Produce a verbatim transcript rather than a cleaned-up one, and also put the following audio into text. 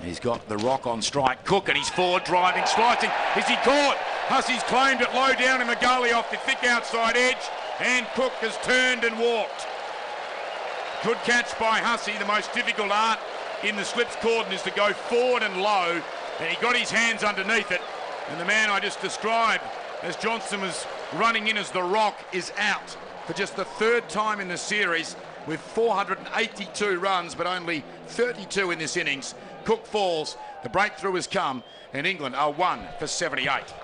He's got the Rock on strike. Cook, and he's forward driving, slicing. Is he caught? Hussey's claimed it low down in the gully off the thick outside edge, and Cook has turned and walked. Good catch by Hussey. The most difficult art in the slips cordon is to go forward and low, and he got his hands underneath it, and the man I just described as Johnson was running in as the Rock is out for just the third time in the series with four hundred eighty-two runs but only thirty-two in this innings. Cook falls, the breakthrough has come, and England are one for seventy-eight.